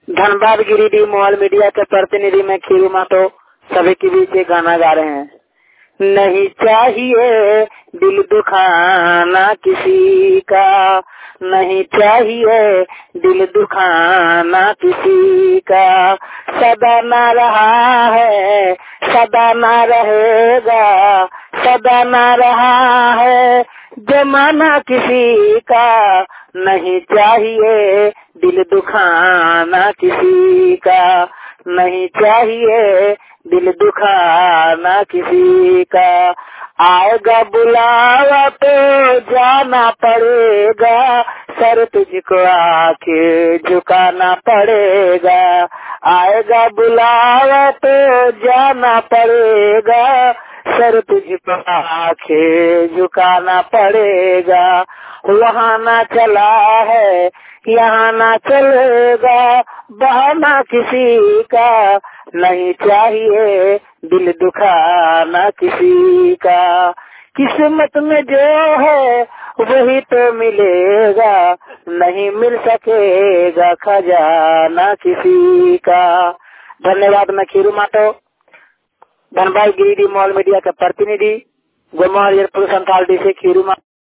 Dhanbad Giridih mobile media के प्रतिनिधि में खीरू मातो सभी के बीच एक गाना गा रहे हैं। नहीं चाहिए दिल दुखाना किसी का, नहीं चाहिए दिल दुखाना किसी का। सदा ना रहा है, सदा ना रहेगा, सदा ना रहा है जमाना किसी का। नहीं चाहिए दिल दुखाना किसी का, नहीं चाहिए दिल दुखाना किसी का। आएगा बुलावा तो जाना पड़ेगा, सर तुझको आके झुकाना पड़ेगा। आएगा बुलावा तो जाना पड़ेगा, सर तुझको आके झुकाना पड़ेगा। वहाँ ना चला है यहाँ ना चलेगा, बहाना किसी का। नहीं चाहिए दिल दुखाना किसी का। किस्मत में जो है वही तो मिलेगा, नहीं मिल सकेगा खजाना किसी का। धन्यवाद। मैं खीरू मातो, धनबाद गिरिडीह मोबाइल मीडिया के प्रतिनिधि, गोमार एयरपोर्ट संताल डी से खीरू मातो।